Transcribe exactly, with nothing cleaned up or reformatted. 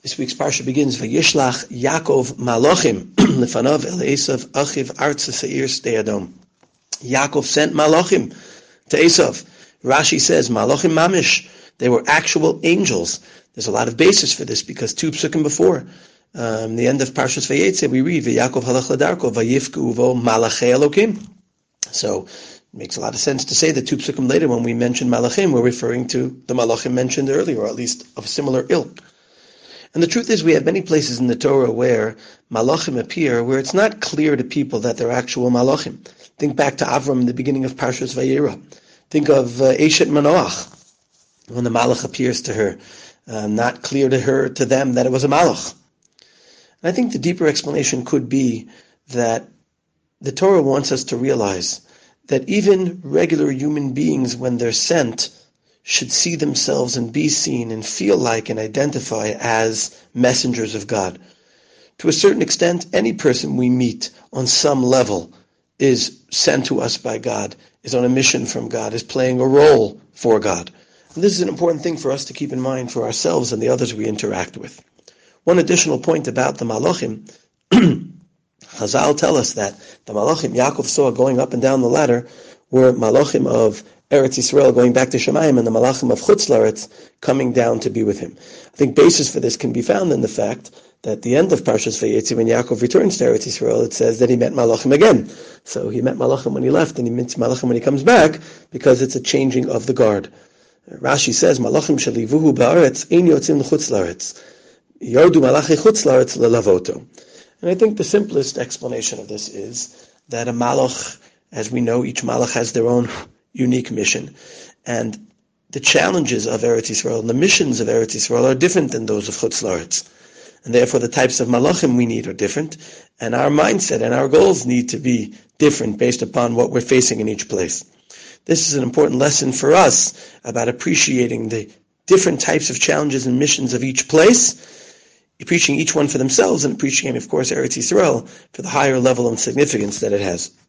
This week's parsha begins, Vayishlach Yaakov Malachim Lefanav El Esav Achiv Artza Seir Sdei Adom. Yaakov sent Malachim to Esav. Rashi says, Malachim Mamish. They were actual angels. There's a lot of basis for this because two psukim before, um, the end of Parshas Vayetze, we read, V'Yaakov halach ladarko vayifku uvo malachei Elokim. So it makes a lot of sense to say that two psukim later, when we mention Malachim, we're referring to the Malachim mentioned earlier, or at least of similar ilk. And the truth is, we have many places in the Torah where Malachim appear, where it's not clear to people that they're actual Malachim. Think back to Avram in the beginning of Parshas Vayera. Think of uh, Eshet Manoach, when the Malach appears to her, uh, not clear to her, to them, that it was a Malach. And I think the deeper explanation could be that the Torah wants us to realize that even regular human beings, when they're sent, should see themselves and be seen and feel like and identify as messengers of God. To a certain extent, any person we meet on some level is sent to us by God, is on a mission from God, is playing a role for God. And this is an important thing for us to keep in mind for ourselves and the others we interact with. One additional point about the Malachim, Chazal tell us that the Malachim Yaakov saw going up and down the ladder were Malachim of Eretz Yisrael going back to Shemayim and the Malachim of Chutz La'aretz coming down to be with him. I think basis for this can be found in the fact that at the end of Parshas Vayetze, when Yaakov returns to Eretz Yisrael, it says that he met Malachim again. So he met Malachim when he left and he meets Malachim when he comes back because it's a changing of the guard. Rashi says, Malachim shalivuhu ba'aretz ein yotzim l'chutz la'aretz. Yordu malachi chutz la'aretz lelavoto. And I think the simplest explanation of this is that a malach, as we know, each malach has their own unique mission. And the challenges of Eretz Yisrael and the missions of Eretz Yisrael are different than those of Chutz La'aretz. And therefore the types of malachim we need are different. And our mindset and our goals need to be different based upon what we're facing in each place. This is an important lesson for us about appreciating the different types of challenges and missions of each place, appreciating each one for themselves and appreciating, of course, Eretz Yisrael for the higher level of significance that it has.